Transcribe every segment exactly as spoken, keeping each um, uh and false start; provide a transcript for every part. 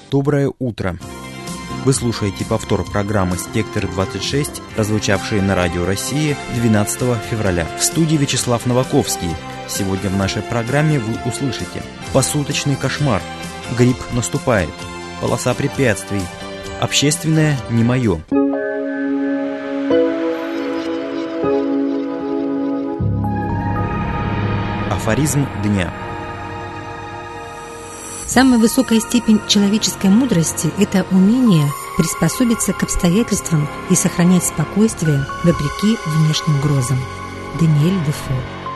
Доброе утро! Вы слушаете повтор программы «Спектр двадцать шесть», прозвучавшей на Радио России двенадцатого февраля. В студии Вячеслав Новаковский. Сегодня в нашей программе вы услышите: посуточный кошмар, грипп наступает, полоса препятствий, общественное не мое. Афоризм дня. Самая высокая степень человеческой мудрости – это умение приспособиться к обстоятельствам и сохранять спокойствие вопреки внешним грозам. Даниэль Дефо.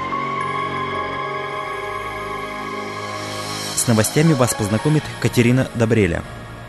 С новостями вас познакомит Катерина Добреля.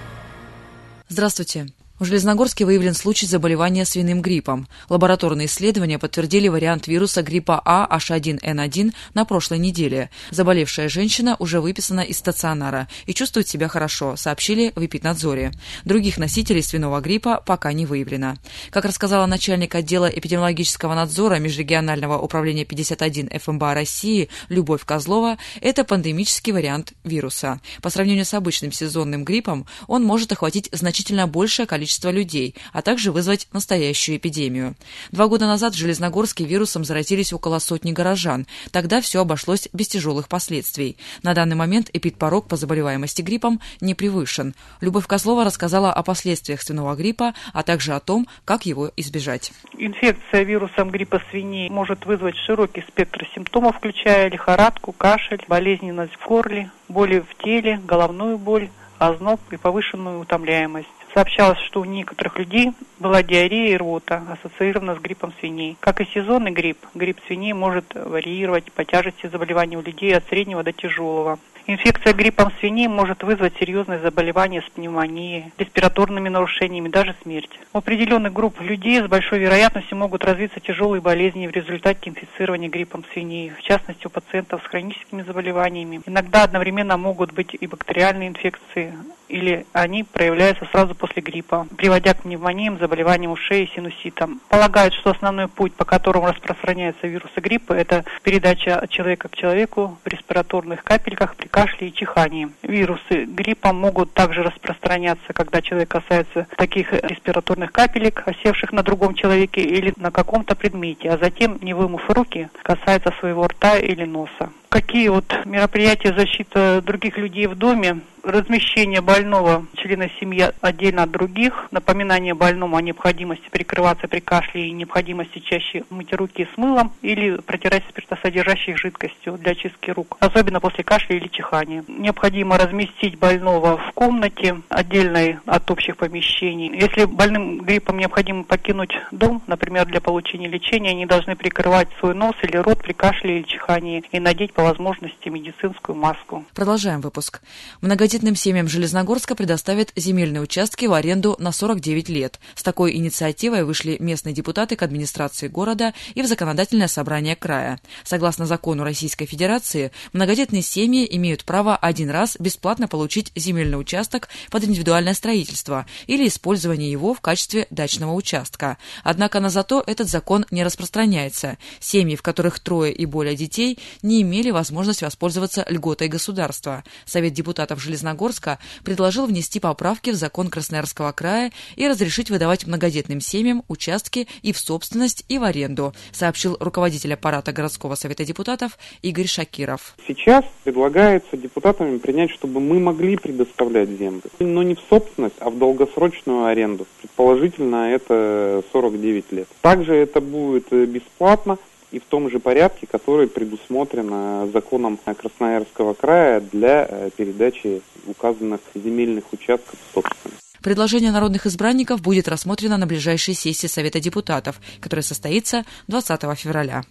Здравствуйте. В Железногорске выявлен случай заболевания свиным гриппом. Лабораторные исследования подтвердили вариант вируса гриппа А эйч один эн один на прошлой неделе. Заболевшая женщина уже выписана из стационара и чувствует себя хорошо, сообщили в Эпиднадзоре. Других носителей свиного гриппа пока не выявлено. Как рассказала начальник отдела эпидемиологического надзора Межрегионального управления пятьдесят один эф эм бэ а России Любовь Козлова, это пандемический вариант вируса. По сравнению с обычным сезонным гриппом, он может охватить значительно большее количество людей, а также вызвать настоящую эпидемию. Два года назад в Железногорске вирусом заразились около сотни горожан. Тогда все обошлось без тяжелых последствий. На данный момент эпидпорог по заболеваемости гриппом не превышен. Любовь Козлова рассказала о последствиях свиного гриппа, а также о том, как его избежать. Инфекция вирусом гриппа свиней может вызвать широкий спектр симптомов, включая лихорадку, кашель, болезненность в горле, боли в теле, головную боль, озноб и повышенную утомляемость. Сообщалось, что у некоторых людей была диарея и рвота, ассоциирована с гриппом свиней. Как и сезонный грипп, грипп свиней может варьировать по тяжести заболеваний у людей от среднего до тяжелого. Инфекция гриппом свиней может вызвать серьезные заболевания с пневмонией, респираторными нарушениями, даже смерть. У определенных групп людей с большой вероятностью могут развиться тяжелые болезни в результате инфицирования гриппом свиней, в частности у пациентов с хроническими заболеваниями. Иногда одновременно могут быть и бактериальные инфекции, или они проявляются сразу после гриппа, приводя к пневмониям, заболеваниям ушей и синуситам. Полагают, что основной путь, по которому распространяются вирусы гриппа, это передача от человека к человеку в респираторных капельках при кашле и чихании. Вирусы гриппа могут также распространяться, когда человек касается таких респираторных капелек, осевших на другом человеке или на каком-то предмете, а затем, не вымыв руки, касается своего рта или носа. Какие вот мероприятия защиты других людей в доме? Размещение больного члена семьи отдельно от других, напоминание больному о необходимости прикрываться при кашле и необходимости чаще мыть руки с мылом или протирать спиртосодержащей жидкостью для очистки рук, особенно после кашля или чихания. Необходимо разместить больного в комнате, отдельной от общих помещений. Если больным гриппом необходимо покинуть дом, например, для получения лечения, они должны прикрывать свой нос или рот при кашле или чихании и надеть по возможности медицинскую маску. Продолжаем выпуск. Многодетным семьям Железногорска предоставят земельные участки в аренду на сорок девять лет. С такой инициативой вышли местные депутаты к администрации города и в законодательное собрание края. Согласно закону Российской Федерации, многодетные семьи имеют право один раз бесплатно получить земельный участок под индивидуальное строительство или использование его в качестве дачного участка. Однако на зато этот закон не распространяется. Семьи, в которых трое и более детей, не имели возможность воспользоваться льготой государства. Совет депутатов Железногорска Железногорска предложил внести поправки в закон Красноярского края и разрешить выдавать многодетным семьям участки и в собственность, и в аренду, сообщил руководитель аппарата городского совета депутатов Игорь Шакиров. Сейчас предлагается депутатами принять, чтобы мы могли предоставлять землю, но не в собственность, а в долгосрочную аренду. Предположительно, это сорок девять лет. Также это будет бесплатно и в том же порядке, который предусмотрен законом Красноярского края для передачи указанных земельных участков в собственность. Предложение народных избранников будет рассмотрено на ближайшей сессии Совета депутатов, которая состоится двадцатого февраля.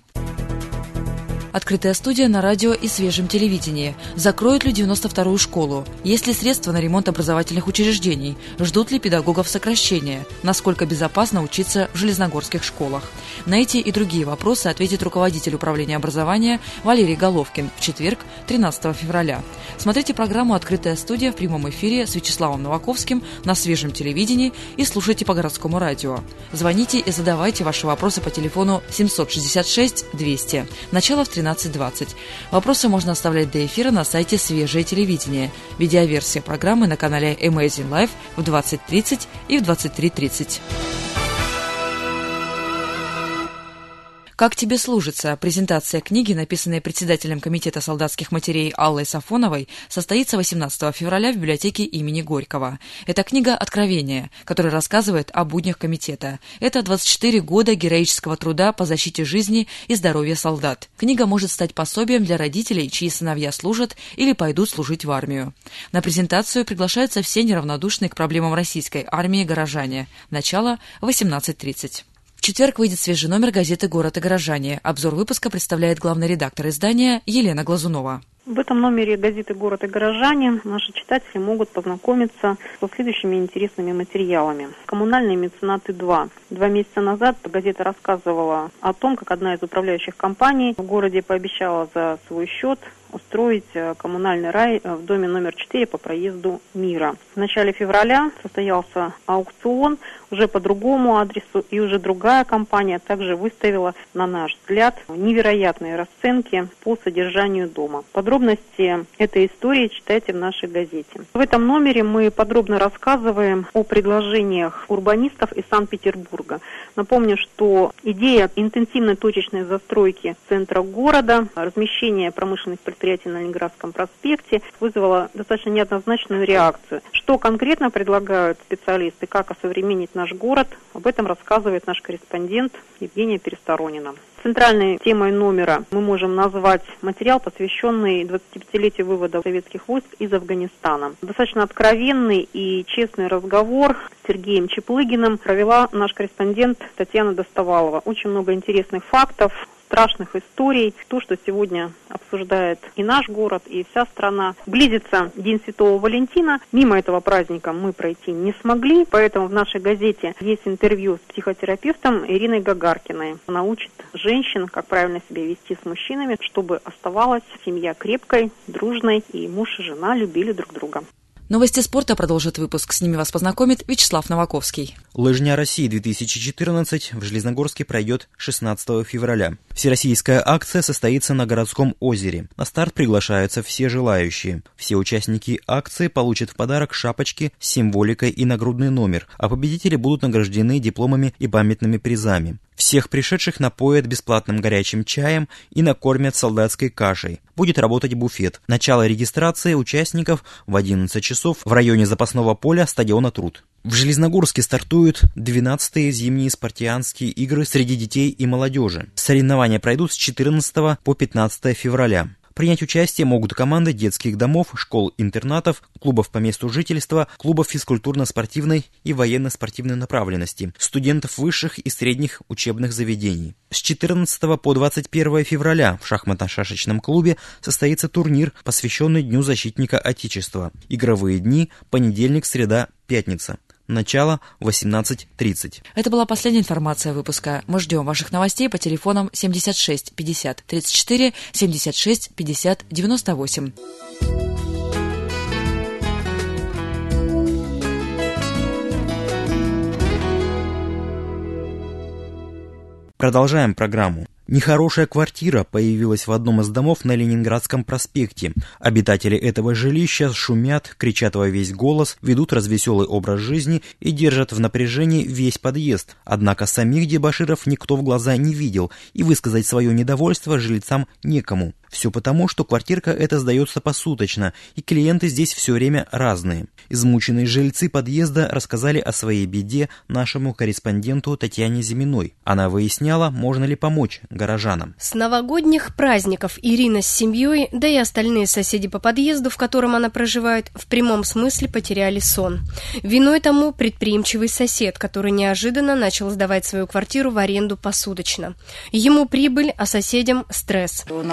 Открытая студия на радио и свежем телевидении. Закроют ли девяносто вторую школу? Есть ли средства на ремонт образовательных учреждений? Ждут ли педагогов сокращения? Насколько безопасно учиться в железногорских школах? На эти и другие вопросы ответит руководитель управления образования Валерий Головкин в четверг, тринадцатого февраля. Смотрите программу «Открытая студия» в прямом эфире с Вячеславом Новаковским на свежем телевидении и слушайте по городскому радио. Звоните и задавайте ваши вопросы по телефону семь шесть шесть двести. Начало в тринадцать тринадцать двадцать. Вопросы можно оставлять до эфира на сайте «Свежее телевидение». Видеоверсия программы на канале Amazing Life в двадцать тридцать и в двадцать три тридцать. «Как тебе служится?» Презентация книги, написанной председателем Комитета солдатских матерей Аллой Сафоновой, состоится восемнадцатого февраля в библиотеке имени Горького. Это книга «Откровение», которая рассказывает о буднях комитета. Это двадцать четыре года героического труда по защите жизни и здоровья солдат. Книга может стать пособием для родителей, чьи сыновья служат или пойдут служить в армию. На презентацию приглашаются все неравнодушные к проблемам российской армии горожане. Начало восемнадцать тридцать. В четверг выйдет свежий номер газеты «Город и горожане». Обзор выпуска представляет главный редактор издания Елена Глазунова. В этом номере газеты «Город и горожане» наши читатели могут познакомиться со следующими интересными материалами. «Коммунальные меценаты два». Два месяца назад газета рассказывала о том, как одна из управляющих компаний в городе пообещала за свой счет устроить коммунальный рай в доме номер четыре по проезду Мира. В начале февраля состоялся аукцион уже по другому адресу, и уже другая компания также выставила, на наш взгляд, невероятные расценки по содержанию дома. Подробности этой истории читайте в нашей газете. В этом номере мы подробно рассказываем о предложениях урбанистов из Санкт-Петербурга. Напомню, что идея интенсивной точечной застройки центра города, размещения промышленных предприятий на Ленинградском проспекте вызвала достаточно неоднозначную реакцию. Что конкретно предлагают специалисты, как осовременить наш город, об этом рассказывает наш корреспондент Евгения Пересторонина. Центральной темой номера мы можем назвать материал, посвященный двадцатипятилетию вывода советских войск из Афганистана. Достаточно откровенный и честный разговор с Сергеем Чаплыгиным провела наш корреспондент Татьяна Достовалова. Очень много интересных фактов, страшных историй, то, что сегодня обсуждает и наш город, и вся страна. Близится День Святого Валентина. Мимо этого праздника мы пройти не смогли, поэтому в нашей газете есть интервью с психотерапевтом Ириной Гагаркиной. Она учит женщин, как правильно себя вести с мужчинами, чтобы оставалась семья крепкой, дружной, и муж и жена любили друг друга. Новости спорта продолжит выпуск. С ними вас познакомит Вячеслав Новаковский. Лыжня России две тысячи четырнадцать в Железногорске пройдет шестнадцатого февраля. Всероссийская акция состоится на городском озере. На старт приглашаются все желающие. Все участники акции получат в подарок шапочки с символикой и нагрудный номер, а победители будут награждены дипломами и памятными призами. Всех пришедших напоят бесплатным горячим чаем и накормят солдатской кашей. Будет работать буфет. Начало регистрации участников в одиннадцать часов в районе запасного поля стадиона «Труд». В Железногорске стартуют двенадцатые зимние спартианские игры среди детей и молодежи. Соревнования пройдут с четырнадцатого по пятнадцатое февраля. Принять участие могут команды детских домов, школ-интернатов, клубов по месту жительства, клубов физкультурно-спортивной и военно-спортивной направленности, студентов высших и средних учебных заведений. С четырнадцатого по двадцать первое февраля в шахматно-шашечном клубе состоится турнир, посвященный Дню защитника Отечества. Игровые дни – понедельник, среда, пятница. Начало восемнадцать тридцать. Это была последняя информация выпуска. Мы ждем ваших новостей по телефонам семьдесят шесть пятьдесят тридцать четыре, семьдесят шесть пятьдесят девяносто восемь. Продолжаем программу. Нехорошая квартира появилась в одном из домов на Ленинградском проспекте. Обитатели этого жилища шумят, кричат во весь голос, ведут развеселый образ жизни и держат в напряжении весь подъезд. Однако самих дебоширов никто в глаза не видел, и высказать свое недовольство жильцам некому. Все потому, что квартирка эта сдается посуточно, и клиенты здесь все время разные. Измученные жильцы подъезда рассказали о своей беде нашему корреспонденту Татьяне Зиминой. Она выясняла, можно ли помочь горожанам. С новогодних праздников Ирина с семьей, да и остальные соседи по подъезду, в котором она проживает, в прямом смысле потеряли сон. Виной тому предприимчивый сосед, который неожиданно начал сдавать свою квартиру в аренду посуточно. Ему прибыль, а соседям стресс. У нас начали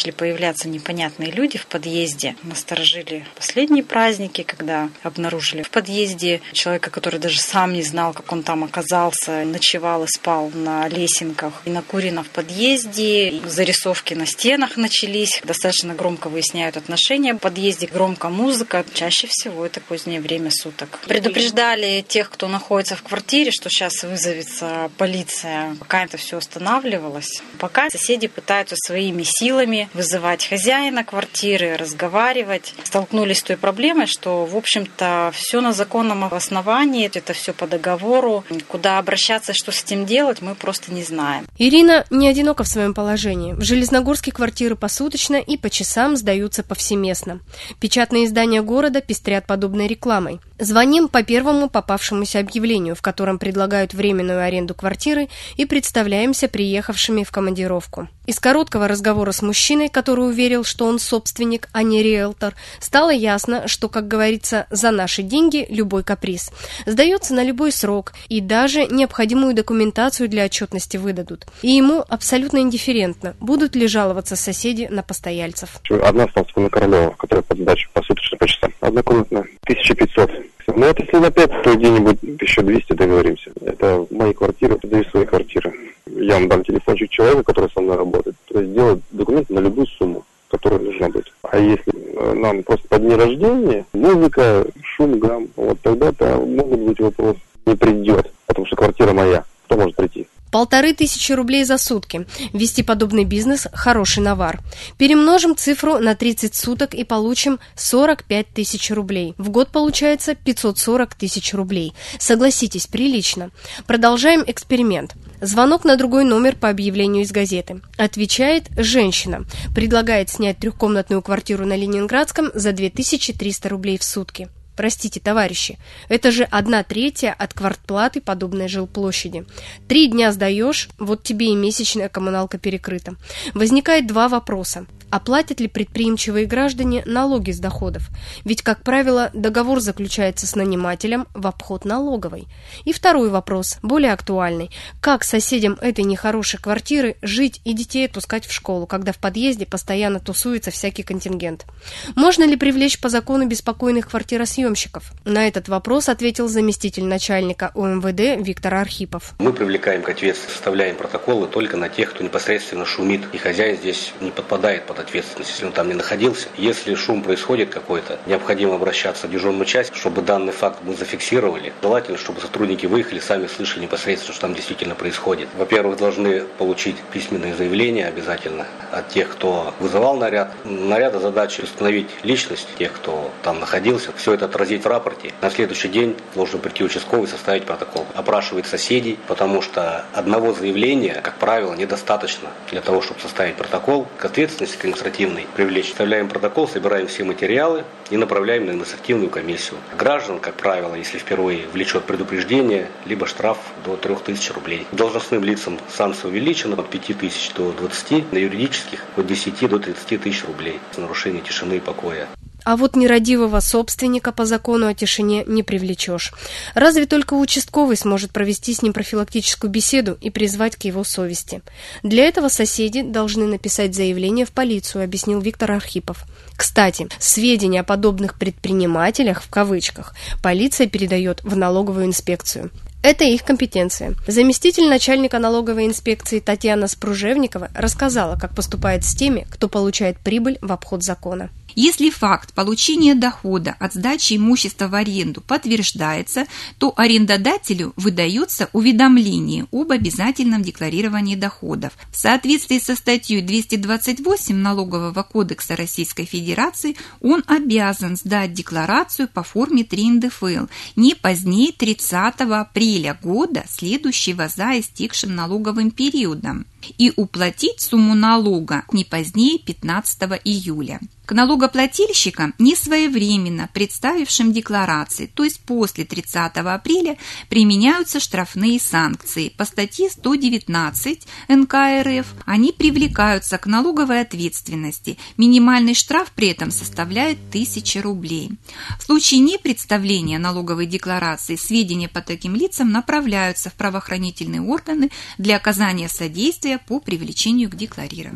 начали появляться непонятные люди в подъезде. Насторожили последние праздники, когда обнаружили в подъезде человека, который даже сам не знал, как он там оказался, ночевал и спал на лесенках и накурено в подъезде. Зарисовки на стенах начались. Достаточно громко выясняют отношения. В подъезде громко музыка. Чаще всего это позднее время суток. Предупреждали тех, кто находится в квартире, что сейчас вызовется полиция. Пока это все останавливалось. Пока соседи пытаются своими силами вызывать хозяина квартиры, разговаривать. Столкнулись с той проблемой, что, в общем-то, все на законном основании, это все по договору. Куда обращаться, что с этим делать, мы просто не знаем. Ирина не одинока в своем положении. В Железногорске квартиры посуточно и по часам сдаются повсеместно. Печатные издания города пестрят подобной рекламой. Звоним по первому попавшемуся объявлению, в котором предлагают временную аренду квартиры, и представляемся приехавшими в командировку. Из короткого разговора с мужчиной, который уверил, что он собственник, а не риэлтор, стало ясно, что, как говорится, за наши деньги любой каприз. Сдается на любой срок, и даже необходимую документацию для отчетности выдадут. И ему абсолютно индифферентно, будут ли жаловаться соседи на постояльцев. Одна осталась на Королева, которая под сдачу посуточно по часам. Однокомнатная, тысяча пятьсот. Ну, вот если на пять, то где-нибудь тысяча двести договоримся. Это мои квартиры, это две свои квартиры. Я вам дам телефончик человека, который со мной работает. То есть делать документы на любую сумму, которая должна быть. А если нам просто по дни рождения, музыка, шум, гам, вот тогда-то могут быть вопросы. Не придет, потому что квартира моя. Кто может прийти? Полторы тысячи рублей за сутки. Вести подобный бизнес – хороший навар. Перемножим цифру на тридцать суток и получим сорок пять тысяч рублей. В год получается пятьсот сорок тысяч рублей. Согласитесь, прилично. Продолжаем эксперимент. Звонок на другой номер по объявлению из газеты. Отвечает женщина. Предлагает снять трехкомнатную квартиру на Ленинградском за две тысячи триста рублей в сутки. Простите, товарищи, это же одна третья от квартплаты подобной жилплощади. Три дня сдаешь, вот тебе и месячная коммуналка перекрыта. Возникает два вопроса. Оплатят ли предприимчивые граждане налоги с доходов? Ведь, как правило, договор заключается с нанимателем в обход налоговой. И второй вопрос, более актуальный. Как соседям этой нехорошей квартиры жить и детей отпускать в школу, когда в подъезде постоянно тусуется всякий контингент? Можно ли привлечь по закону беспокойных квартиросъемщиков? На этот вопрос ответил заместитель начальника ОМВД Виктор Архипов. Мы привлекаем к ответственности, составляем протоколы только на тех, кто непосредственно шумит, и хозяин здесь не подпадает под ответственность, если он там не находился. Если шум происходит какой-то, необходимо обращаться в дежурную часть, чтобы данный факт мы зафиксировали. Желательно, чтобы сотрудники выехали, сами слышали непосредственно, что там действительно происходит. Во-первых, должны получить письменное заявление обязательно от тех, кто вызывал наряд. Наряда задача установить личность тех, кто там находился, все это отразить в рапорте. На следующий день должен прийти участковый и составить протокол. Опрашивать соседей, потому что одного заявления, как правило, недостаточно для того, чтобы составить протокол. К ответственности к административной привлечь. Составляем протокол, собираем все материалы и направляем на административную комиссию. Граждан, как правило, если впервые влечет предупреждение, либо штраф до трех тысяч рублей. Должностным лицам санкция увеличена от пяти тысяч до двадцати, на юридических от десяти до тридцати тысяч рублей за нарушение тишины и покоя. А вот нерадивого собственника по закону о тишине не привлечешь. Разве только участковый сможет провести с ним профилактическую беседу и призвать к его совести. Для этого соседи должны написать заявление в полицию, объяснил Виктор Архипов. Кстати, сведения о подобных предпринимателях, в кавычках, полиция передает в налоговую инспекцию. Это их компетенция. Заместитель начальника налоговой инспекции Татьяна Спружевникова рассказала, как поступает с теми, кто получает прибыль в обход закона. Если факт получения дохода от сдачи имущества в аренду подтверждается, то арендодателю выдается уведомление об обязательном декларировании доходов. В соответствии со статьей двести двадцать восемь Налогового кодекса Российской Федерации он обязан сдать декларацию по форме три эн дэ эф эл не позднее тридцатого апреля года, следующего за истекшим налоговым периодом, и уплатить сумму налога не позднее пятнадцатого июля. К налогоплательщикам, несвоевременно представившим декларации, то есть после тридцатого апреля, применяются штрафные санкции. По статье сто девятнадцать эн ка эр эф они привлекаются к налоговой ответственности. Минимальный штраф при этом составляет тысяча рублей. В случае непредставления налоговой декларации сведения по таким лицам направляются в правоохранительные органы для оказания содействия по привлечению к декларированию.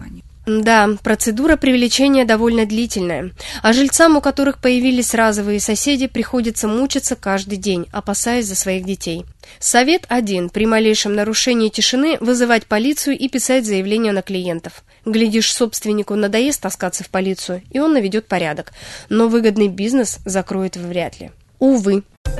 Да, процедура привлечения довольно длительная, а жильцам, у которых появились разовые соседи, приходится мучиться каждый день, опасаясь за своих детей. Совет один. При малейшем нарушении тишины вызывать полицию и писать заявление на клиентов. Глядишь, собственнику надоест таскаться в полицию, и он наведет порядок, но выгодный бизнес закроет вряд ли. Увы.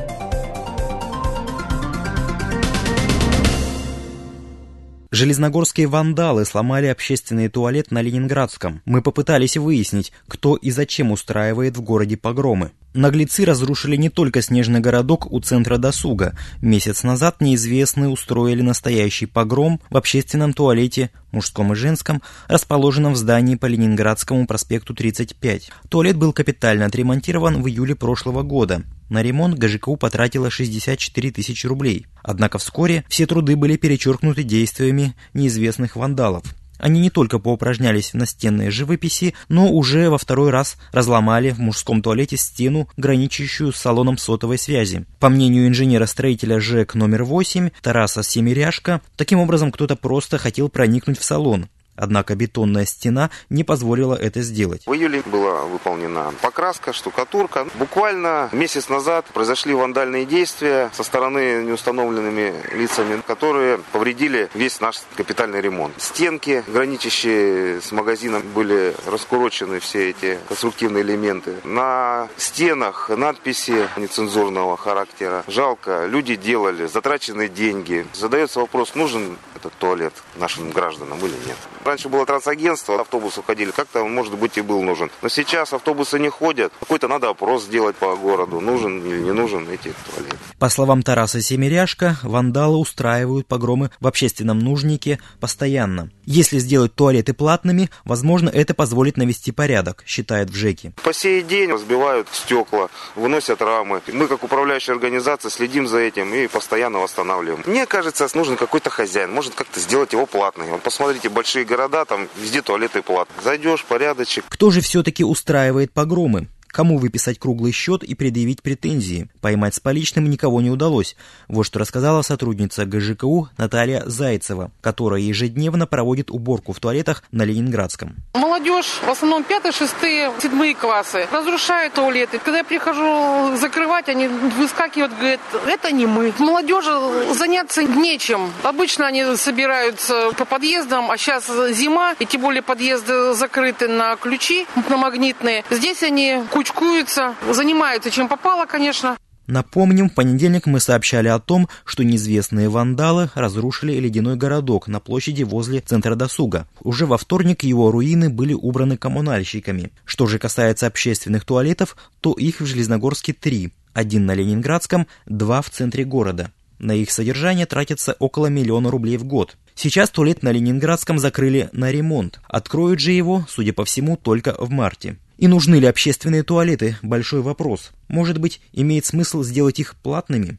Железногорские вандалы сломали общественный туалет на Ленинградском. Мы попытались выяснить, кто и зачем устраивает в городе погромы. Наглецы разрушили не только снежный городок у центра досуга. Месяц назад неизвестные устроили настоящий погром в общественном туалете, мужском и женском, расположенном в здании по Ленинградскому проспекту тридцать пять. Туалет был капитально отремонтирован в июле прошлого года. На ремонт ГЖКУ потратила шестьдесят четыре тысячи рублей. Однако вскоре все труды были перечеркнуты действиями неизвестных вандалов. Они не только поупражнялись в настенной живописи, но уже во второй раз разломали в мужском туалете стену, граничащую с салоном сотовой связи. По мнению инженера-строителя ЖЭК номер восемь Тараса Семиряшко, таким образом кто-то просто хотел проникнуть в салон. Однако бетонная стена не позволила это сделать. В июле была выполнена покраска, штукатурка. Буквально месяц назад произошли вандальные действия со стороны неустановленными лицами, которые повредили весь наш капитальный ремонт. Стенки, граничащие с магазином, были раскурочены, все эти конструктивные элементы. На стенах надписи нецензурного характера. Жалко, люди делали, затраченные деньги. Задается вопрос, нужен этот туалет нашим гражданам или нет. Раньше было трансагентство, автобусы ходили, как-то, может быть, и был нужен. Но сейчас автобусы не ходят. Какой-то надо опрос сделать по городу, нужен или не нужен эти туалеты. По словам Тараса Семиряшко, вандалы устраивают погромы в общественном нужнике постоянно. Если сделать туалеты платными, возможно, это позволит навести порядок, считает в ЖЭКе. По сей день разбивают стекла, выносят рамы. Мы, как управляющая организация, следим за этим и постоянно восстанавливаем. Мне кажется, нужен какой-то хозяин, может как-то сделать его платным. Вот посмотрите, большие города, там везде туалеты платные. Зайдешь, порядочек. Кто же все-таки устраивает погромы? Кому выписать круглый счет и предъявить претензии? Поймать с поличным никого не удалось. Вот что рассказала сотрудница ГЖКУ Наталья Зайцева, которая ежедневно проводит уборку в туалетах на Ленинградском. Молодежь, в основном пятые, шестые, седьмые классы, разрушают туалеты. Когда я прихожу закрывать, они выскакивают, говорят, это не мы. Молодежи заняться нечем. Обычно они собираются по подъездам, а сейчас зима, и тем более подъезды закрыты на ключи, на магнитные. Здесь они кучкуются, занимаются чем попало, конечно. Напомним, в понедельник мы сообщали о том, что неизвестные вандалы разрушили ледяной городок на площади возле центра досуга. Уже во вторник его руины были убраны коммунальщиками. Что же касается общественных туалетов, то их в Железногорске три. Один на Ленинградском, два в центре города. На их содержание тратится около миллиона рублей в год. Сейчас туалет на Ленинградском закрыли на ремонт. Откроют же его, судя по всему, только в марте. И нужны ли общественные туалеты? Большой вопрос. Может быть, имеет смысл сделать их платными?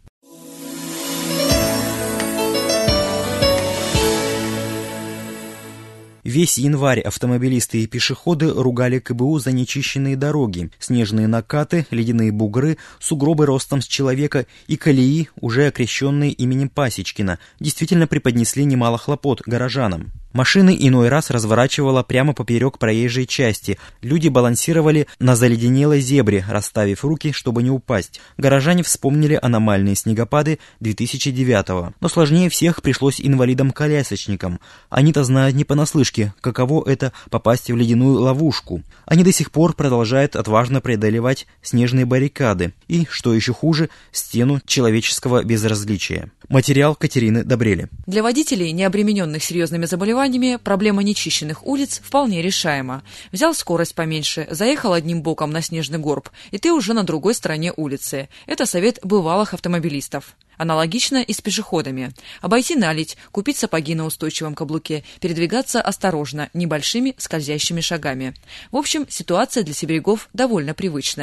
Весь январь автомобилисты и пешеходы ругали КБУ за нечищенные дороги, снежные накаты, ледяные бугры, сугробы ростом с человека и колеи, уже окрещенные именем Пасечкина, действительно преподнесли немало хлопот горожанам. Машины иной раз разворачивало прямо поперек проезжей части. Люди балансировали на заледенелой зебре, расставив руки, чтобы не упасть. Горожане вспомнили аномальные снегопады две тысячи девятого. Но сложнее всех пришлось инвалидам-колясочникам. Они-то знают не понаслышке, каково это попасть в ледяную ловушку. Они до сих пор продолжают отважно преодолевать снежные баррикады и, что еще хуже, стену человеческого безразличия. Материал Катерины Добрели. Для водителей, не обремененных серьезными заболеваниями, проблема нечищенных улиц вполне решаема. Взял скорость поменьше, заехал одним боком на снежный горб, и ты уже на другой стороне улицы. Это совет бывалых автомобилистов. Аналогично и с пешеходами. Обойти наледь, купить сапоги на устойчивом каблуке, передвигаться осторожно, небольшими скользящими шагами. В общем, ситуация для сибиряков довольно привычная.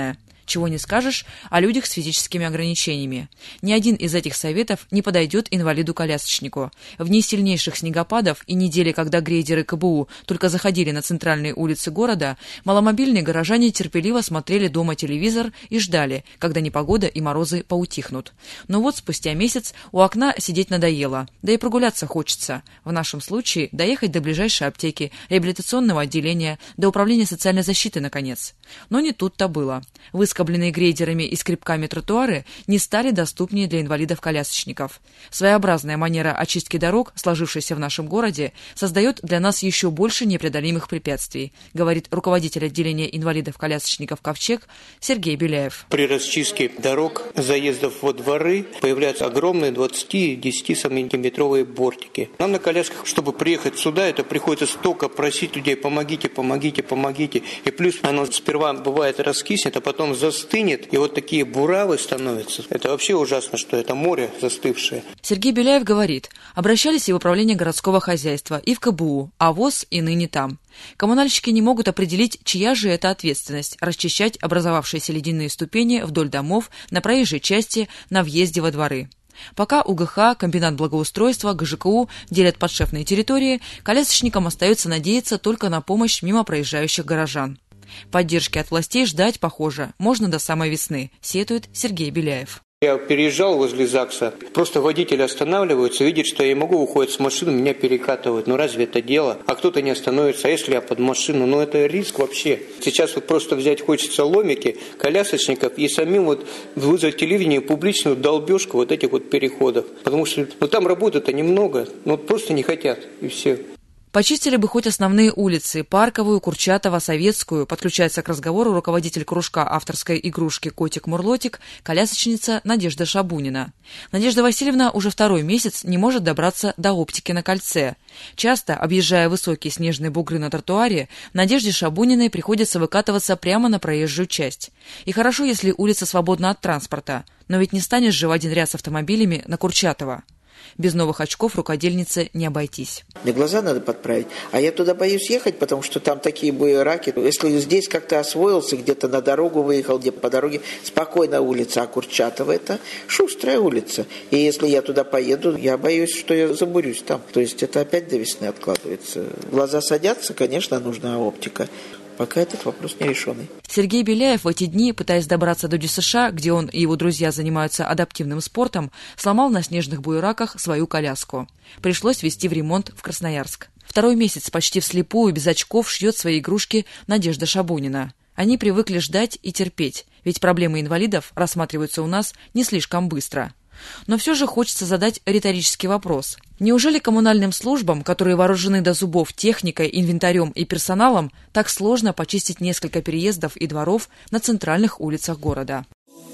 Чего не скажешь о людях с физическими ограничениями. Ни один из этих советов не подойдет инвалиду-колясочнику. В дни сильнейших снегопадов и недели, когда грейдеры ка бэ у только заходили на центральные улицы города, маломобильные горожане терпеливо смотрели дома телевизор и ждали, когда непогода и морозы поутихнут. Но вот спустя месяц у окна сидеть надоело, да и прогуляться хочется. В нашем случае доехать до ближайшей аптеки, реабилитационного отделения, до управления социальной защиты, наконец. Но не тут-то было. Выскобленные грейдерами и скребками тротуары не стали доступнее для инвалидов-колясочников. Своеобразная манера очистки дорог, сложившаяся в нашем городе, создает для нас еще больше непреодолимых препятствий, говорит руководитель отделения инвалидов-колясочников «Ковчег» Сергей Беляев. При расчистке дорог, заездов во дворы появляются огромные двадцати-десятисантиметровые бортики. Нам на колясках, чтобы приехать сюда, это приходится столько просить людей: помогите, помогите, помогите. И плюс оно сперва бывает раскиснет, а потом застынет, и вот такие буравы становятся. Это вообще ужасно, что это море застывшее. Сергей Беляев говорит, обращались и в управление городского хозяйства, и в ка бэ у, а ВОС и ныне там. Коммунальщики не могут определить, чья же это ответственность – расчищать образовавшиеся ледяные ступени вдоль домов, на проезжей части, на въезде во дворы. Пока у гэ ха, комбинат благоустройства, гэ жэ ка у делят подшефные территории, колясочникам остается надеяться только на помощь мимо проезжающих горожан. Поддержки от властей ждать, похоже, можно до самой весны, сетует Сергей Беляев. Я переезжал возле ЗАГСа, просто водители останавливаются, видят, что я не могу, уходят с машины, меня перекатывают. Ну разве это дело? А кто-то не остановится, а если я под машину? Ну это риск вообще. Сейчас вот просто взять хочется ломики, колясочников и самим вот вызвать телевидение публичную долбежку вот этих вот переходов. Потому что ну, там работы-то немного, ну просто не хотят, и все. Почистили бы хоть основные улицы – Парковую, Курчатова, Советскую, подключается к разговору руководитель кружка авторской игрушки «Котик-Мурлотик», колясочница Надежда Шабунина. Надежда Васильевна уже второй месяц не может добраться до оптики на кольце. Часто, объезжая высокие снежные бугры на тротуаре, Надежде Шабуниной приходится выкатываться прямо на проезжую часть. И хорошо, если улица свободна от транспорта, но ведь не станешь же в один ряд с автомобилями на Курчатова. Без новых очков рукодельнице не обойтись. Мне глаза надо подправить, а я туда боюсь ехать, потому что там такие буераки. Если здесь как-то освоился, где-то на дорогу выехал, где по дороге спокойная улица, а Курчатова это шустрая улица. И если я туда поеду, я боюсь, что я забурюсь там. То есть это опять до весны откладывается. Глаза садятся, конечно, нужна оптика. Пока этот вопрос не решенный. Сергей Беляев в эти дни, пытаясь добраться до дю эс эш а, где он и его друзья занимаются адаптивным спортом, сломал на снежных буераках свою коляску. Пришлось везти в ремонт в Красноярск. Второй месяц почти вслепую, без очков, шьет свои игрушки Надежда Шабунина. Они привыкли ждать и терпеть, ведь проблемы инвалидов рассматриваются у нас не слишком быстро. Но все же хочется задать риторический вопрос. Неужели коммунальным службам, которые вооружены до зубов техникой, инвентарем и персоналом, так сложно почистить несколько переездов и дворов на центральных улицах города?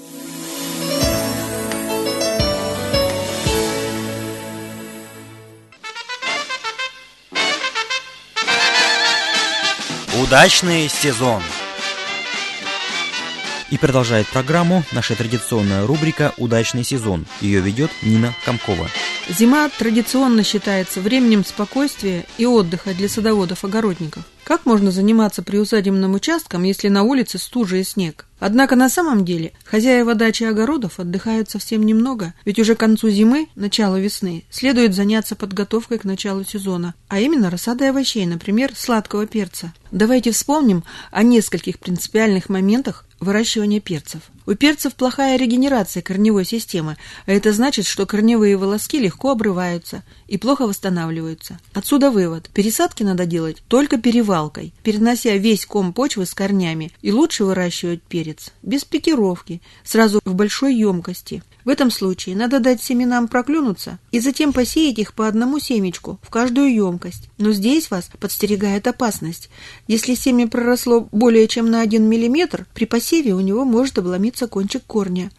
Удачный сезон! И продолжает программу наша традиционная рубрика «Удачный сезон». Ее ведет Нина Комкова. Зима традиционно считается временем спокойствия и отдыха для садоводов-огородников. Как можно заниматься приусадебным участком, если на улице стужа и снег? Однако на самом деле хозяева дач и огородов отдыхают совсем немного, ведь уже к концу зимы, началу весны, следует заняться подготовкой к началу сезона, а именно рассадой овощей, например, сладкого перца. Давайте вспомним о нескольких принципиальных моментах выращивания перцев. У перцев плохая регенерация корневой системы, а это значит, что корневые волоски легко обрываются и плохо восстанавливаются. Отсюда вывод. Пересадки надо делать только перевалкой, перенося весь ком почвы с корнями, и лучше выращивать перец без пикировки, сразу в большой емкости. В этом случае надо дать семенам проклюнуться и затем посеять их по одному семечку в каждую емкость. Но здесь вас подстерегает опасность. Если семя проросло более чем на один миллиметр, при посеве у него может обломиться кончик корня,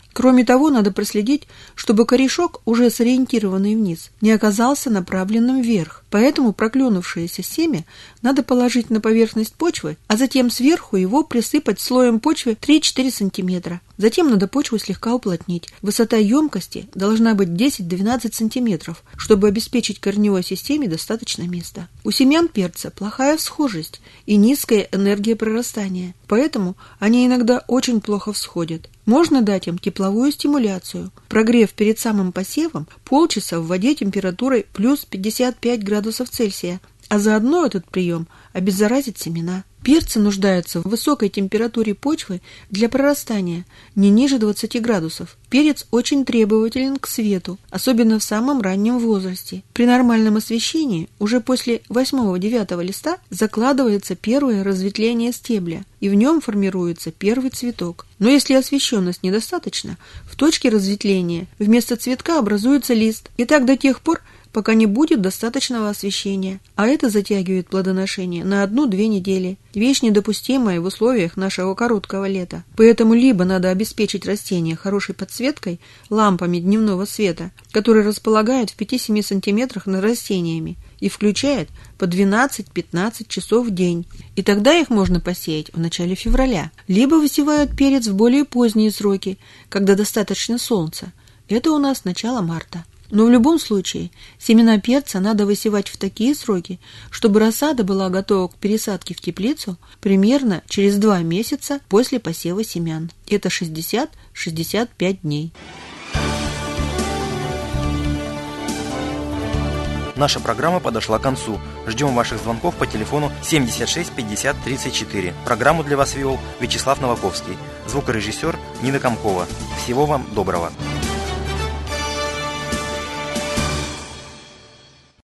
Кроме того, надо проследить, чтобы корешок, уже сориентированный вниз, не оказался направленным вверх. Поэтому проклюнувшееся семя надо положить на поверхность почвы, а затем сверху его присыпать слоем почвы три-четыре сантиметра. Затем надо почву слегка уплотнить. Высота емкости должна быть десять-двенадцать сантиметров, чтобы обеспечить корневой системе достаточно места. У семян перца плохая всхожесть и низкая энергия прорастания, поэтому они иногда очень плохо всходят. Можно дать им тепловую стимуляцию, прогрев перед самым посевом полчаса в воде температурой плюс пятьдесят пять градусов Цельсия, а заодно этот прием обеззаразит семена. Перцы нуждаются в высокой температуре почвы для прорастания, не ниже двадцати градусов. Перец очень требователен к свету, особенно в самом раннем возрасте. При нормальном освещении уже после восьмого-девятого листа закладывается первое разветвление стебля, и в нем формируется первый цветок. Но если освещенность недостаточна, в точке разветвления вместо цветка образуется лист, и так до тех пор, пока не будет достаточного освещения, а это затягивает плодоношение на одну-две недели. Вещь недопустимая в условиях нашего короткого лета. Поэтому либо надо обеспечить растение хорошей подсветкой лампами дневного света, которые располагают в пяти-семи сантиметрах над растениями и включают по двенадцать-пятнадцать часов в день. И тогда их можно посеять в начале февраля. Либо высевают перец в более поздние сроки, когда достаточно солнца. Это у нас начало марта. Но в любом случае семена перца надо высевать в такие сроки, чтобы рассада была готова к пересадке в теплицу примерно через два месяца после посева семян. Это шестьдесят-шестьдесят пять дней. Наша программа подошла к концу. Ждем ваших звонков по телефону семьдесят шесть пятьдесят тридцать четыре. Программу для вас вел Вячеслав Новаковский. Звукорежиссер Нина Комкова. Всего вам доброго.